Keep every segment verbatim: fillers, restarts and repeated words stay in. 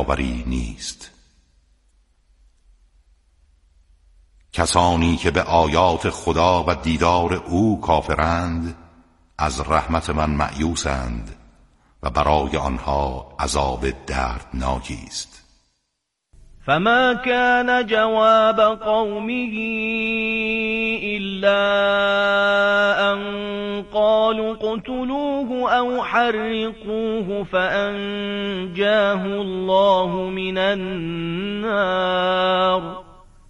یاوری نیست. کسانی که به آیات خدا و دیدار او کافرند از رحمت من مأیوسند و برای آنها عذاب دردناکی است. فما كان جواب قومه إلا أن قالوا اقتلوه أو حرقوه فأنجاه الله من النار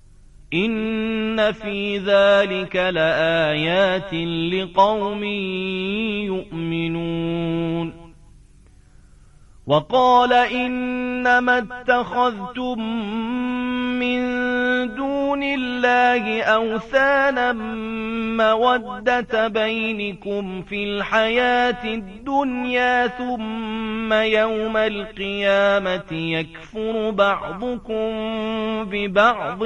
إن في ذلك لآيات لقوم يؤمنون. وقال إنما اتخذتم من دون الله أوثانا مودة بينكم في الحياة الدنيا ثم يوم القيامة يكفر بعضكم ببعض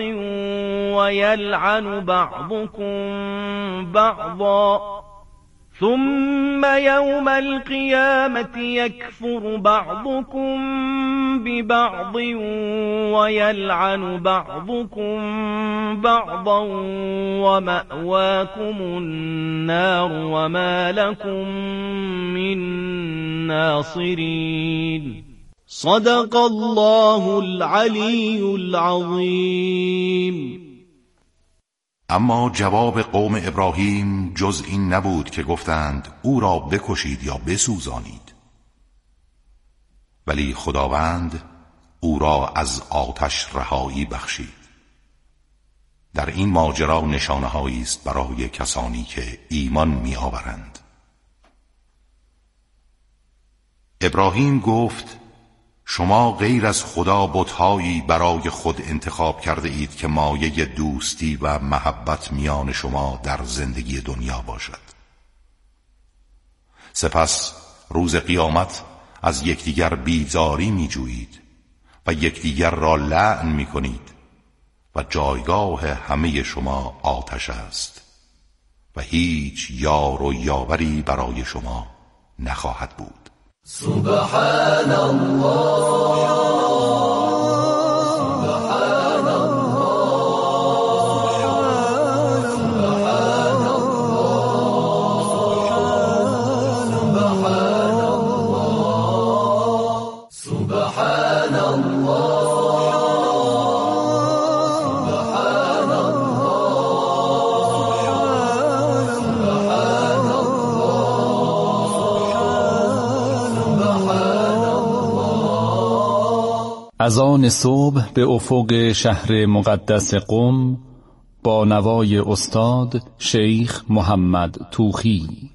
ويلعن بعضكم بعضا ثم يوم القيامة يكفر بعضكم ببعض ويلعن بعضكم بعضا ومأواكم النار وما لكم من ناصرين. صدق الله العلي العظيم. اما جواب قوم ابراهیم جز این نبود که گفتند او را بکشید یا بسوزانید، ولی خداوند او را از آتش رهایی بخشید. در این ماجرا نشانه‌هایی است برای کسانی که ایمان می‌آورند. ابراهیم گفت شما غیر از خدا بت‌هایی برای خود انتخاب کرده اید که مایه دوستی و محبت میان شما در زندگی دنیا باشد. سپس روز قیامت از یکدیگر بیزاری می‌جویید و یکدیگر را لعن می‌کنید و جایگاه همه شما آتش است و هیچ یار و یاوری برای شما نخواهد بود. سبحان الله سبحان الله سبحان الله سبحان الله از آن صبح به افق شهر مقدس قم با نوای استاد شیخ محمد توخی.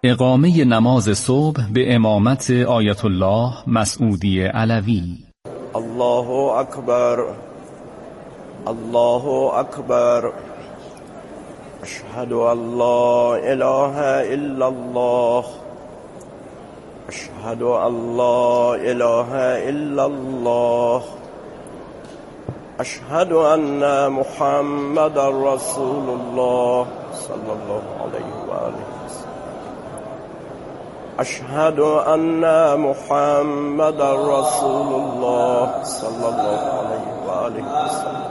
اقامه نماز صبح به امامت آیت الله مسعودی علوی. الله اکبر، الله اکبر، اشهد ان لا اله الا الله، اشهد ان لا اله الا الله، اشهد ان محمد رسول الله صلی الله علیه و آله وسلم، اشهد ان محمد رسول الله صلی الله علیه و آله وسلم،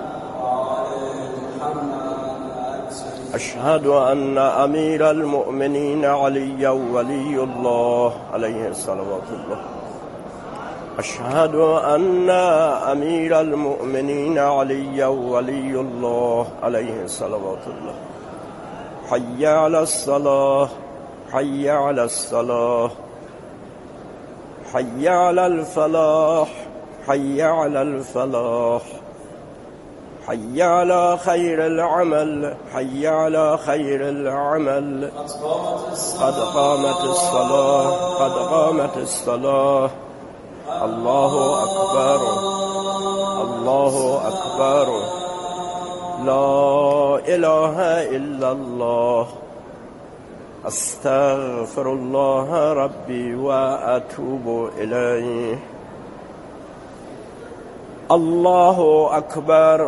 اشهد ان امیر المؤمنین علی ولی الله علیه صلوات الله، اشهد ان امیر المؤمنین علی ولی الله علیه صلوات الله، حی علی الصلاة، حی علی الصلاة، حی علی الفلاح، حی علی الفلاح، حي على خير العمل، حي على خير العمل، قد قامت الصلاة، قد قامت الصلاة، الله أكبر، الله أكبر، لا إله إلا الله، أستغفر الله ربي وأتوب إليه، الله أكبر.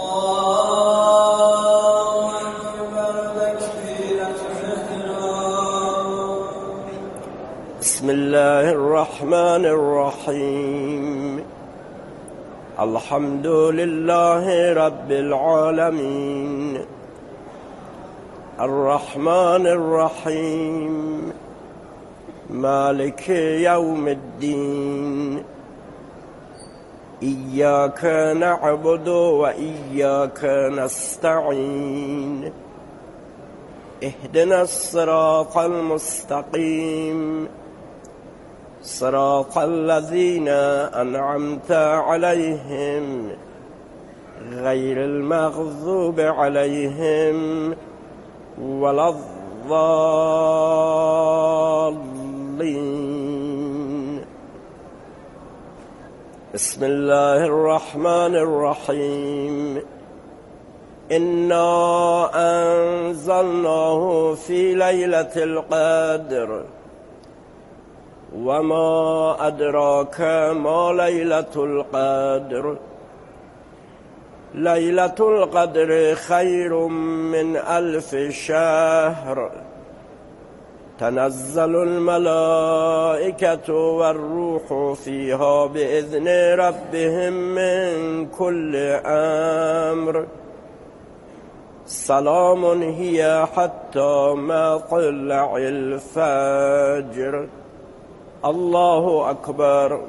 بسم الله الرحمن الرحيم، الحمد لله رب العالمين، الرحمن الرحيم، مالك يوم الدين، إياك نعبد وإياك نستعين، اهدنا الصراط المستقيم، صراط الذين أنعمت عليهم غير المغضوب عليهم ولا الضالين. بسم الله الرحمن الرحيم، إنا أنزلناه في ليلة القدر، وما أدراك ما ليلة القدر، ليلة القدر خير من ألف شهر، تنزل الملائكة والروح فيها بإذن ربهم من كل أمر، سلام هي حتى مطلع الفجر، الله أكبر.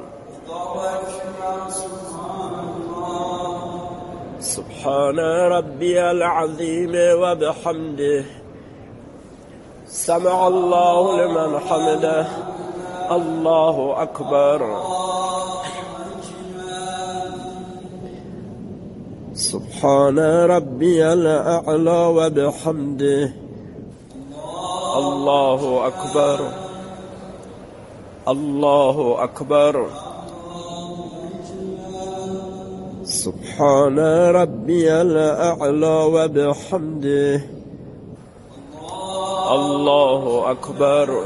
سبحان ربي العظيم وبحمده، سمع الله لمن حمده، الله أكبر. سبحان ربي الأعلى وبحمده، الله أكبر، الله أكبر. سبحان ربي الأعلى وبحمده، الله أكبر.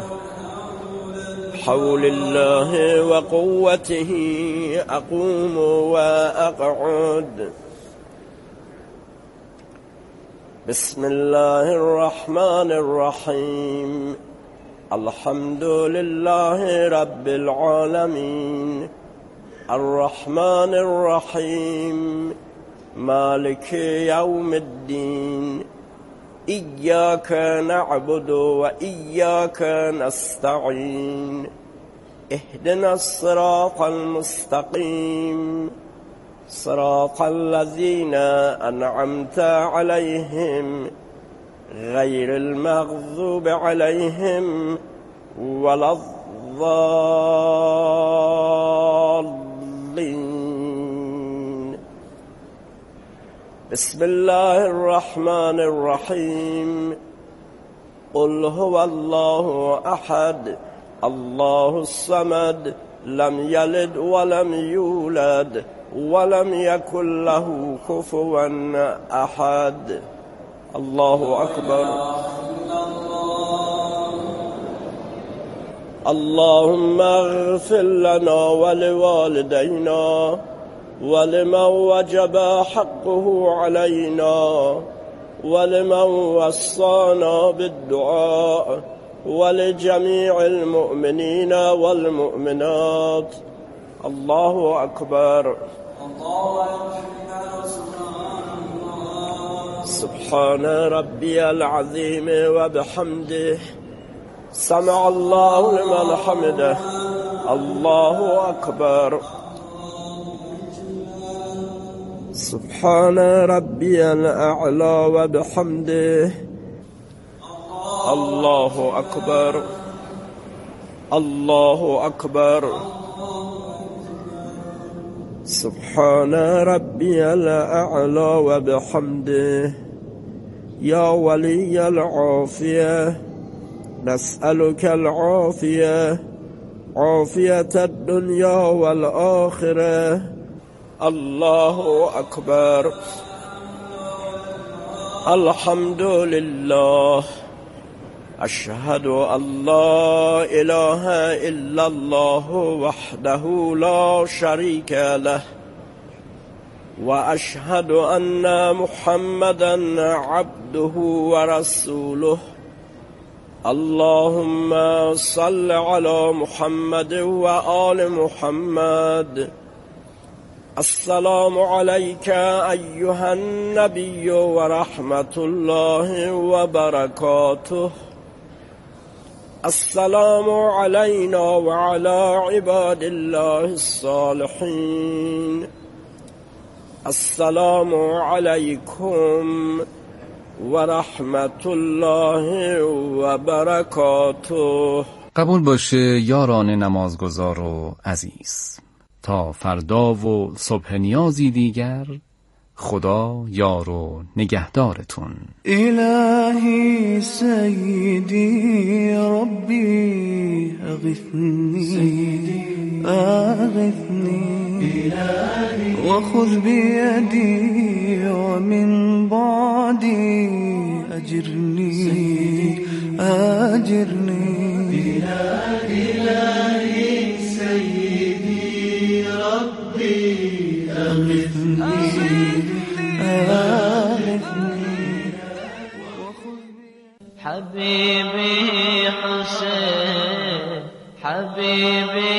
حول الله وقوته أقوم وأقعد. بسم الله الرحمن الرحيم، الحمد لله رب العالمين، الرحمن الرحيم، مالك يوم الدين، إياك نعبد وإياك نستعين، اهدنا الصراط المستقيم، صراط الذين أنعمت عليهم غير المغضوب عليهم ولا الضالين. بسم الله الرحمن الرحيم، قل هو الله أحد الله الصمد لم يلد ولم يولد ولم يكن له كفوا أحد. الله أكبر. اللهم اغفر لنا ولوالدينا ولمن وجب حقه علينا ولمن وصانا بالدعاء ولجميع المؤمنين والمؤمنات. الله أكبر. سبحان ربي العظيم وبحمده سمع الله لمن حمده. الله أكبر. سبحان ربي الأعلى وبحمده. الله أكبر. الله أكبر. سبحان ربي الأعلى وبحمده. يا ولي العافية نسألك العافية عافية الدنيا والآخرة. الله أكبر. الحمد لله. أشهد أن لا إله إلا الله وحده لا شريك له وأشهد أن محمدا عبده ورسوله. اللهم صل على محمد وآل محمد. السلام عليك أيها النبي ورحمة الله وبركاته. السلام علينا وعلى عباد الله الصالحين. السلام عليكم ورحمة الله وبركاته. قبول باشه یاران نمازگزار و عزیز، تا فردا و صبح نیازی دیگر خدا یار و نگهدارتون. الهی سیدی ربی اغثنی اغثنی و خذ بیدی و من بعدی اجرنی اجرنی. الهی سیدی ربی اغثنی حبيبي حسين حبيبي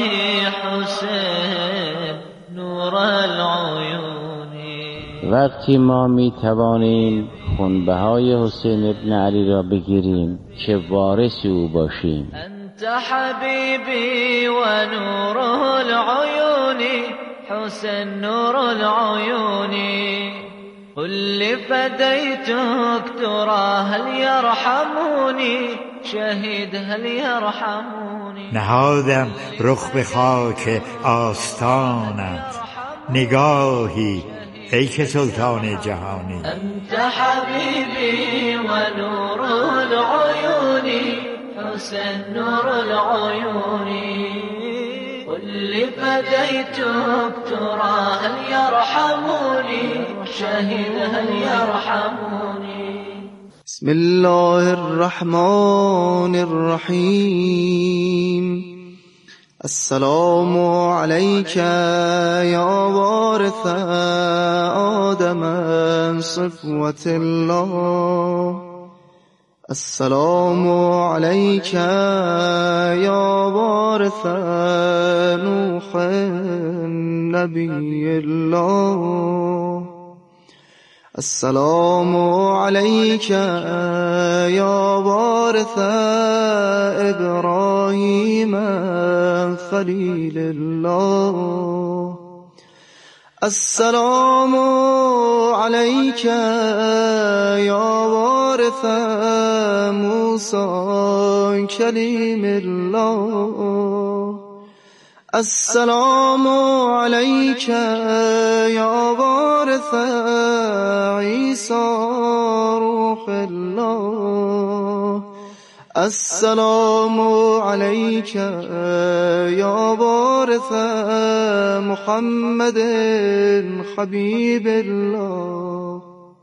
حسين نور العيون. وقتی ما می توانیم خونبهای حسین ابن علی را بگیریم که وارث او باشیم. انت حبيبي ونور العيون حسين نور العيون. قل فديتك ترى هل يرحموني شهيد هل يرحموني. نهادم رخ به خاک آستانت نگاهی ای که سلطان جهانی. انت حبيبي ونور العيون حسين نور العيون. قل فديتك ترى هل يرحموني شهيد هل يرحموني. بسم الله الرحمن الرحيم. السلام عليك يا وارث آدم صفوة الله. السلام عليك يا وارث نوح نبي الله. السلام عليك يا وارث إبراهيم خليل الله. السلام عليك يا وارث موسى كليم الله. السلام عليك يا وارث عيسى روح الله. السلام عليك يا وارث محمد حبيب الله.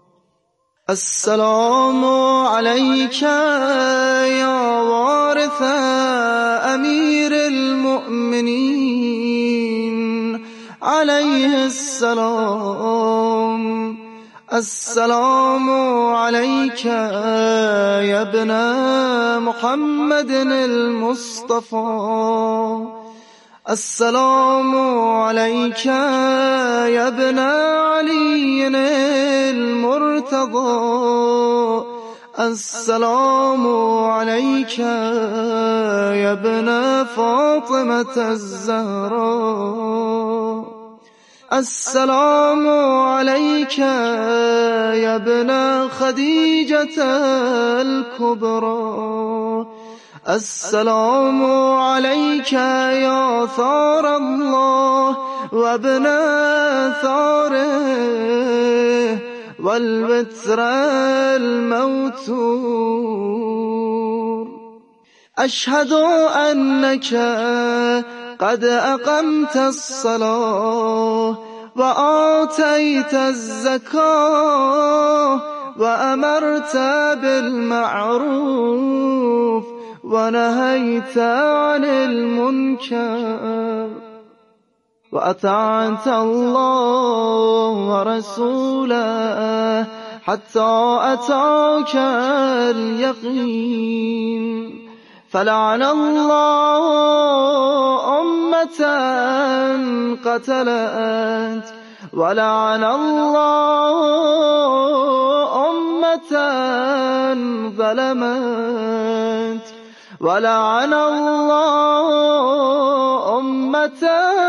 السلام عليك يا وارث أمير المؤمنين عليه السلام. السلام عليك يا ابن محمد المصطفى. السلام عليك يا ابن علي المرتضى. السلام عليك يا ابن فاطمة الزهراء. السلام عليك يا ابن خديجة الكبرى. السلام عليك يا ثار الله وابن ثاره والبتر الموتور. أشهد أنك قد أقمت الصلاة وآتيت الزكاة وأمرت بالمعروف ونهيت عن المنكر وأطعت الله ورسوله حتى أتاك اليقين. فلعن الله أمة قتلت ولعن الله أمة ظلمت ولعن الله أمة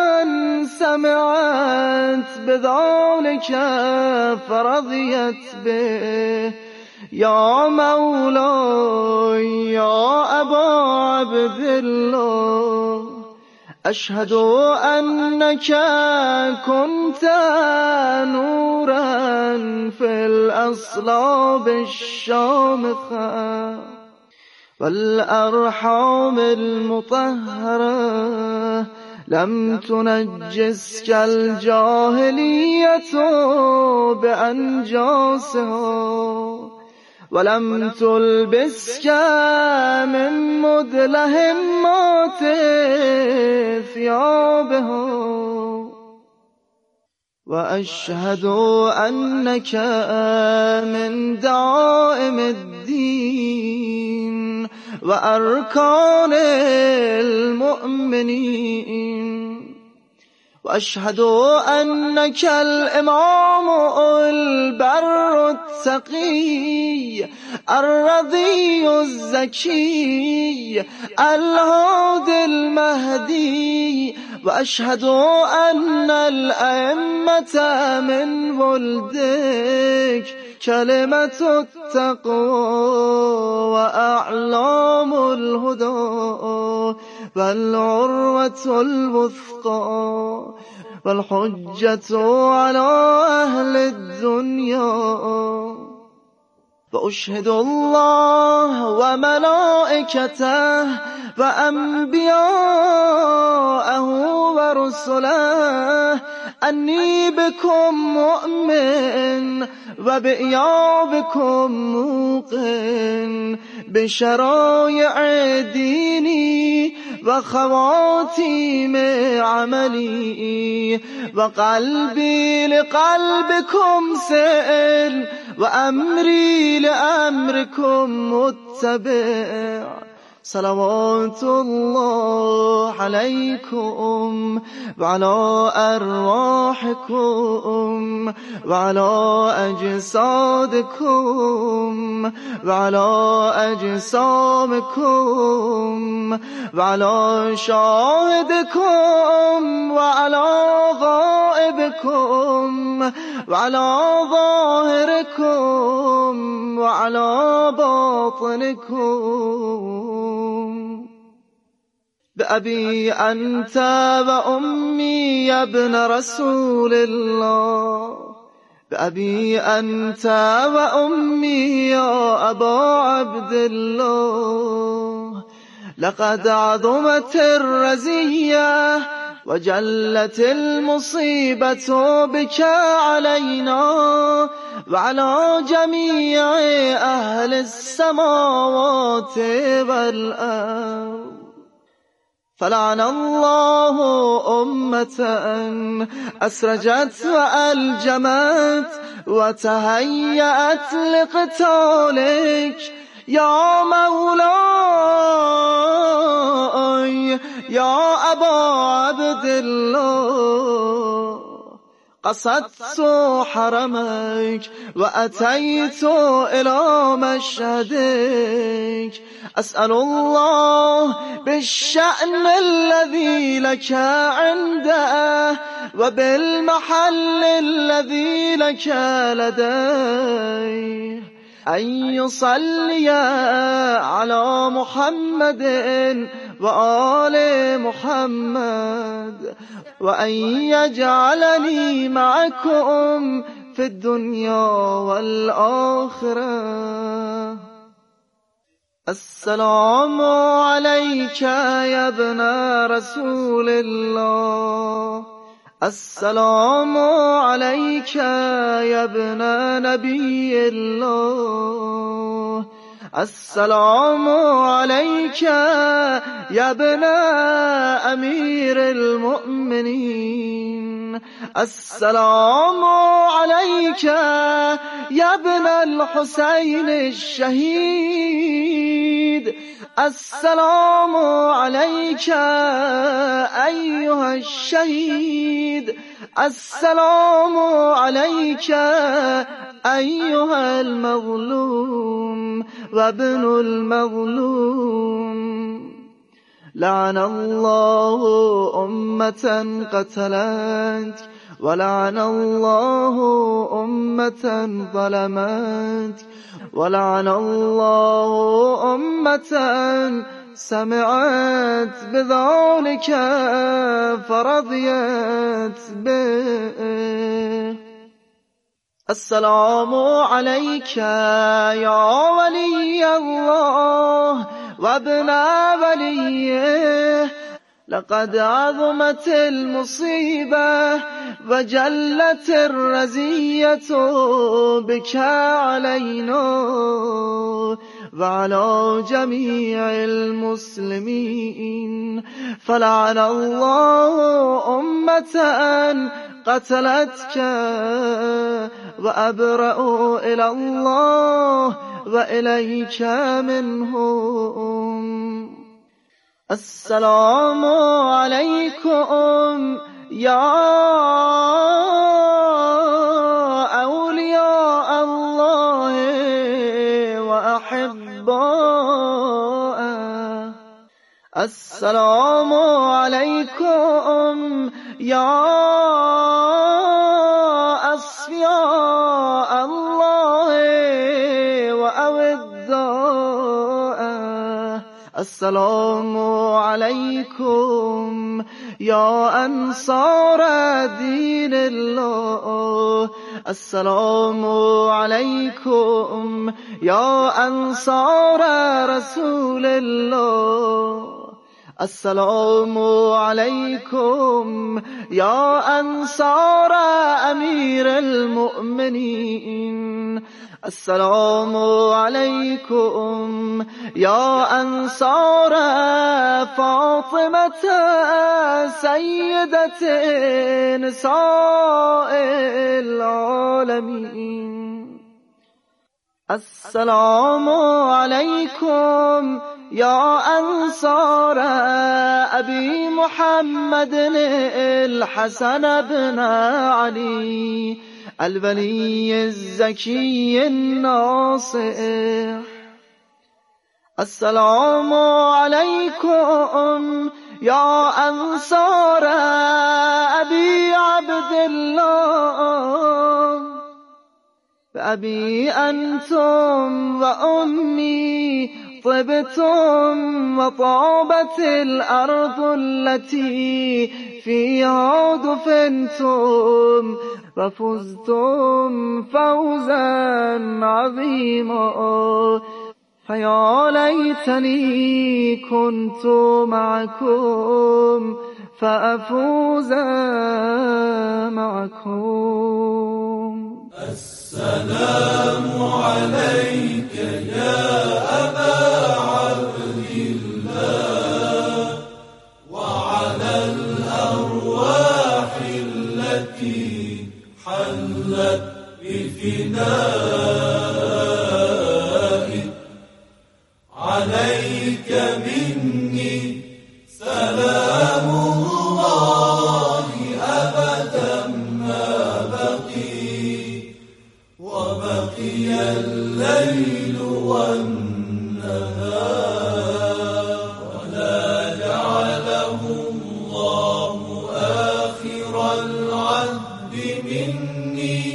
سمعت بذلك فرضيت به. يا مولاي يا أبا عبد الله، أشهد أنك كنت نورا في الأصلاب الشامخة والأرحام المطهرة. لم تنجسك الجاهلية بأنجاسها ولم تلبسك من مدلهمات ثيابها. وأشهد أنك من دعائم الدين وأركان المؤمنين. وأشهد أنك الإمام البر التقي الرضي الزكي الهادي المهدي. وأشهد أن الأئمة من ولدك كلمة التقوى وأعلام الهدى والعروة الوثقى والحجة على أهل الدنيا. وأشهد الله وملائكته وأنبياءه ورسله أني بكم مؤمن وبإيابكم موقن بشرائع ديني وخواتيم عملي. وقلبي لقلبكم سائل وأمري لأمركم متبع. صلوات الله عليكم وعلى أرواحكم وعلى أجسادكم وعلى أجسامكم وعلى شاهدكم وعلى غائبكم وعلى ظاهركم وعلى باطنكم. بأبي أنت وأمي يا ابن رسول الله، بأبي أنت وأمي يا أبا عبد الله لقد عظمت الرزية وجلت المصيبة بك علينا وعلى جميع أهل السماوات والأرض فلعن الله أمة أسرجت وألجمت وتهيأت لقتالك يا مولاي يا أبا عبد الله قصدت حرمك وأتيت إلى مشهدك أسأل الله بالشأن الذي لك عنده وبالمحل الذي لك لديه أن يصلي على محمد وآل محمد وأن يجعلني معكم في الدنيا والآخرة. السلام عليك يا ابن رسول الله السلام عليك يا ابن نبي الله السلام عليك يا ابن أمير المؤمنين السلام عليك يا ابن الحسين الشهيد السلام عليك أيها الشهيد السلام عليك أيها المظلوم وابن المظلوم. لعن الله أمة قتلت ولعن الله أمة ظلمت ولعن الله أمة سمعت بذلك فرضيت به. السلام عليك يا ولي الله وابن وليه لقد عظمت المصيبة وجلت الرزية بك علينا وعلى جميع المسلمين فلعن الله أمة قتلتك وأبرأ إلى الله وإليك منهم. السلام عليكم يا أولياء الله وأحباءه السلام عليكم يا أصفياء الله وأوداءه السلام عليكم يا أنصار دين الله السلام عليكم يا أنصار رسول الله السلام عليكم يا أنصار أمير المؤمنين السلام عليكم يا أنصار فاطمة سيدة نساء العالمين السلام عليكم يا أنصار أبي محمد الحسن بن علي الولي الزكي الناصر السلام عليكم يا أنصار أبي عبد الله بأبي أنتم وأمي طبتم وطابت الأرض التي فيها دفنتم وفزتم فوزا عظيما فيا ليتني كنت معكم فأفوز معكم. السلام عليك يا أبا عبد الله وعلى الأرواح التي حلت بفنائك عليك مني سلام الله أبدا ما بقي وبقي الليل والنهار ولا جعله الله آخر العهد مني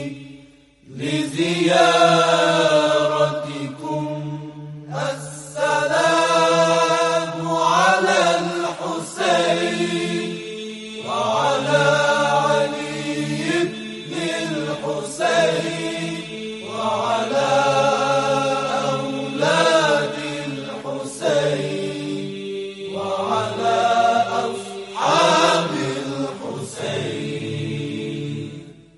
لزيارتكم. السلام على الحسين وعلى علي بن الحسين وعلى أولاد الحسين وعلى أصحاب الحسين.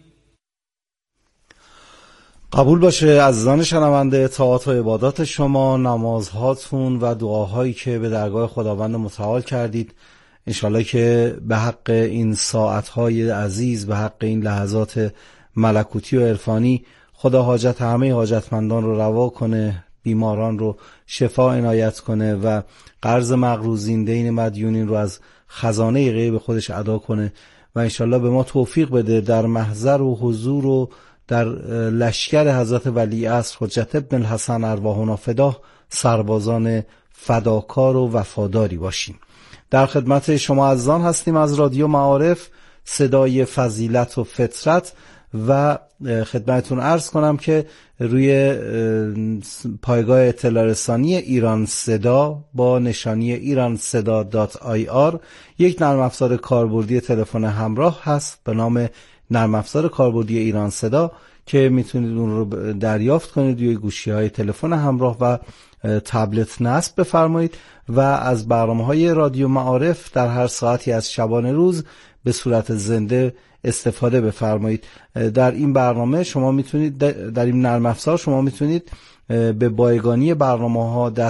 قبول باشه عزیزان شنونده طاعات و عبادات شما، نمازهاتون و دعاهایی که به درگاه خداوند متعال کردید، انشالله که به حق این ساعتهای عزیز، به حق این لحظات ملکوتی و عرفانی، خدا حاجت همه حاجتمندان رو روا کنه، بیماران رو شفا عنایت کنه و قرض مقروضین، دین مدیونین رو از خزانه غیب خودش ادا کنه و انشالله به ما توفیق بده در محضر و حضور و در لشکر حضرت ولی عصر حجت ابن الحسن ارواحنا فداه سربازان فداکار و وفاداری باشیم. در خدمت شما عزیزان هستیم از رادیو معارف، صدای فضیلت و فطرت، و خدمتتون عرض کنم که روی پایگاه اطلاع رسانی ایران صدا با نشانی ایران صدا دات آی آر یک نرم افزار کاربردی تلفن همراه هست به نام نرم افزار کاربردی ایران صدا که میتونید اون رو دریافت کنید روی گوشی‌های تلفن همراه و تبلت نصب بفرمایید و از برنامه‌های رادیو معارف در هر ساعتی از شبانه روز به صورت زنده استفاده بفرمایید. در این برنامه شما میتونید، در این نرم افزار شما میتونید به بایگانی برنامه‌ها